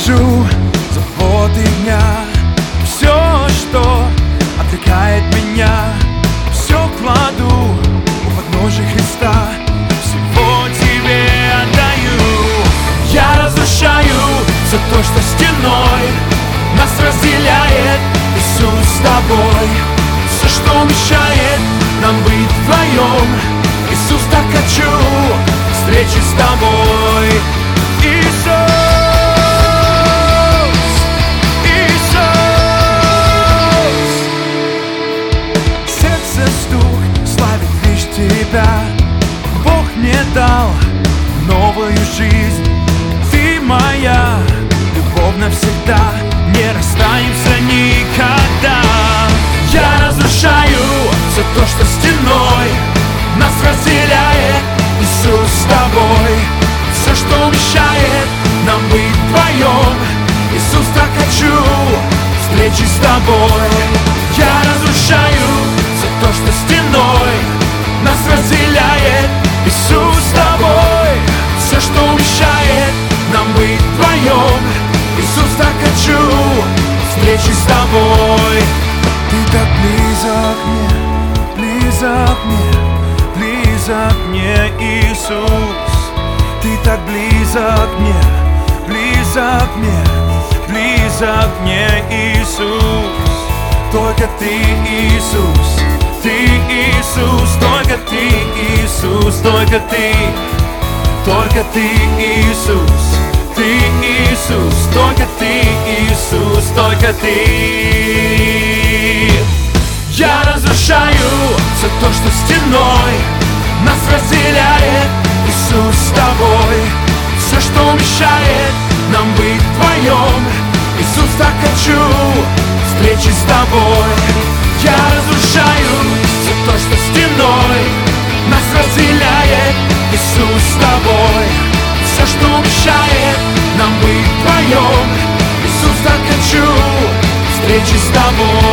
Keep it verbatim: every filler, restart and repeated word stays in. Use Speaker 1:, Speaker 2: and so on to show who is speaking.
Speaker 1: ненавижу заботы дня. Все, что отвлекает меня, все кладу у подножия Христа. Всего тебе отдаю. Я разрушаю за то, что стеной нас разделяет Иисус с тобой. Все, что мешает нам быть вдвоем, Иисус, так хочу встречи с тобой. Иисус, Иисус. Сердце стук славит лишь тебя. Бог мне дал новую жизнь. Ты моя любовь навсегда, не расстанемся никогда. Я разрушаю за то, что стеной нас разделяет Иисус с тобой. Все, что мешает нам быть вдвоем, Иисус, так хочу встречи с тобой. Я разрушаю за то, что стеной нас разделяет Иисус с тобой. Все, что мешает нам быть вдвоем, Иисус, так хочу встречи с тобой. Ты так близок мне, близок мне, близок мне, Иисус. Ты так близок мне, близок мне, близок мне, Иисус. Только ты, Иисус, ты, Иисус, только ты, Иисус, только ты, только ты, Иисус, ты, Иисус, только ты, Иисус, только ты. Я разрушаю за то, что стеной нас разделяет Иисус с тобой. Все, что мешает нам быть вдвоем, Иисус, так хочу встречи с тобой. Я разрушаю за то, что стеной нас разделяет Иисус с тобой. Все, что мешает нам быть вдвоем, Иисус, так хочу встречи с тобой.